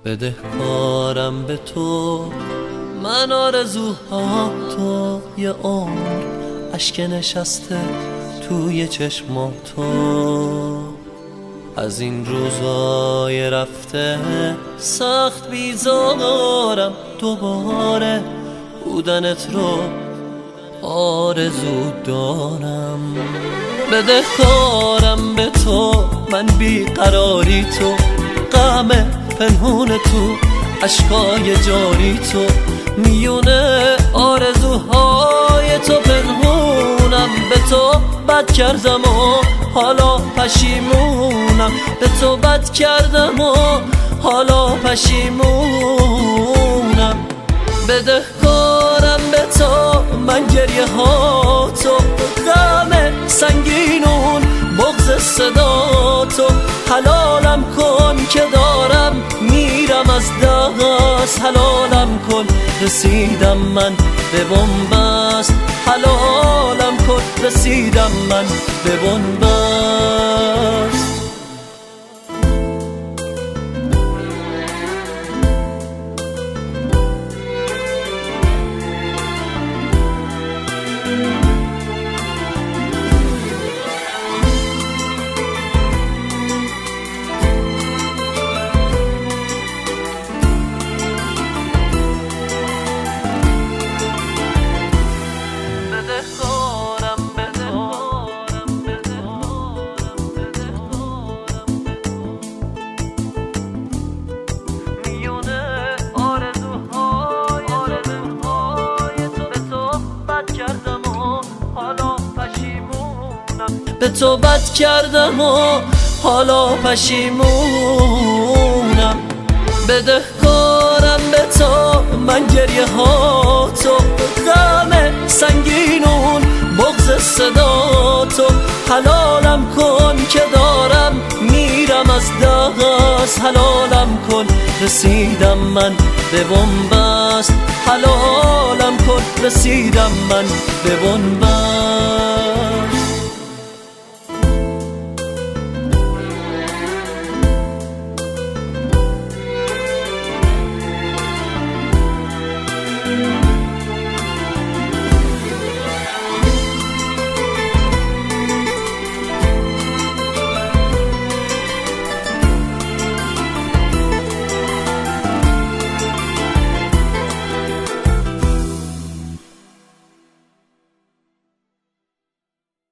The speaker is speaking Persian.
بدهکارم به تو، من آرزوها تو، یه عمر اشک نشسته توی چشماتو. از این روزای رفته سخت بیزارم، دوباره بودنت رو آرزو دارم. بدهکارم به تو، من بیقراری تو، غم پنهون تو، اشکای جاری تو، میونه آرزوهای تو پنهونم. به تو بد کردم و حالا پشیمونم، به تو بد کردم و حالا پشیمونم. بدهکارم به تو، من گریه ها تو، غم سنگینون، بغض صدا تو. حلالم کن که دارم میرم از دست، حلالم کن رسیدم من به بنبست، حلالم کن رسیدم من به بنبست. به تو بد کردم و حالا پشیمونم. بدهکارم به تو، من گریه ها تو، غم سنگینون، بغض صدا تو. حلالم کن که دارم میرم از دست، حلالم کن رسیدم من به بنبست، حلالم کن رسیدم من به بنبست.